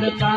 का।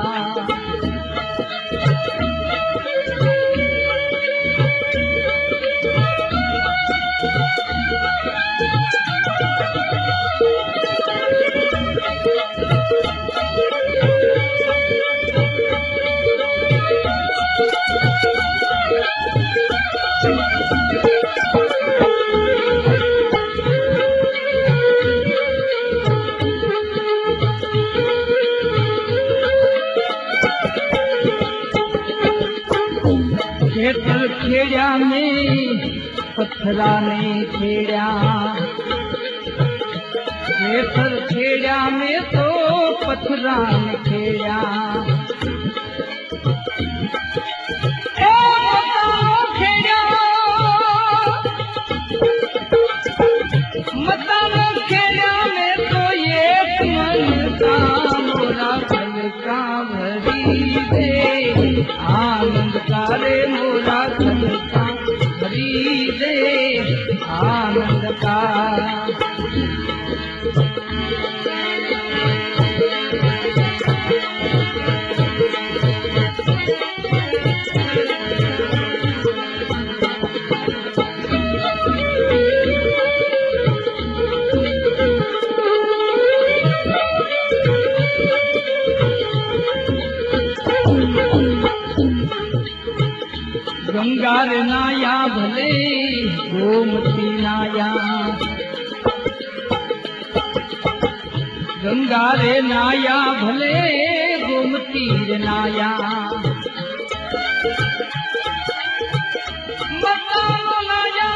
खेतर खेड़ा में पत्थरा ने खेड़ा, खेतर खेड़ा में तो पत्थरा ने खेड़ा। मतानो खेड़ा में तो एक मन का मोरा खलका भरी दे, आनंद का रे मोरा खलका भरी दे, आनंद का। गंगा रे नाया भले गोमती नाया, गंगा रे नाया भले गोमती रे नाया। मतानो नाया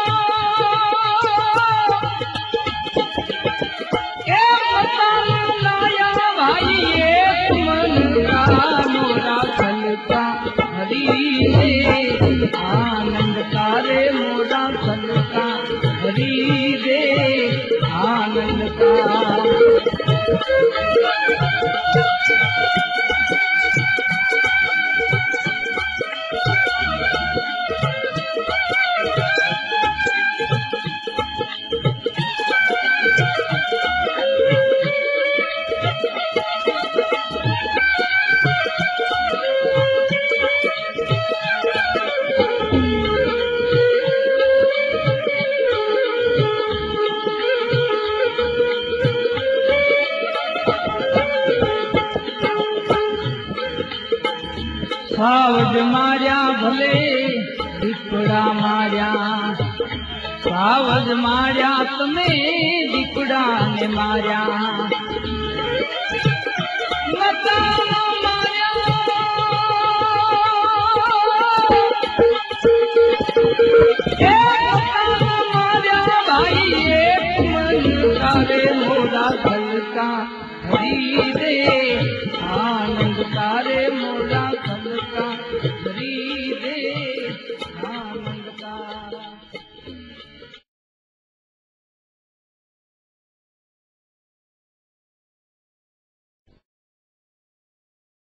ए मतानो नाया भाई एक मन का मोरा खलका भरी दे, आनंद का रे मोरा खलका भरी दे, आनंद का। सावज मार्या भले दीपड़ा मार्या, सावज मार्या तुम्हें दीपड़ा ने मार्या। मतानो मार्या ए मतानो मार्या भाई एक मन का रे मोरा खलका भरी दे, आनंद का रे मोरा खलका भरी दे।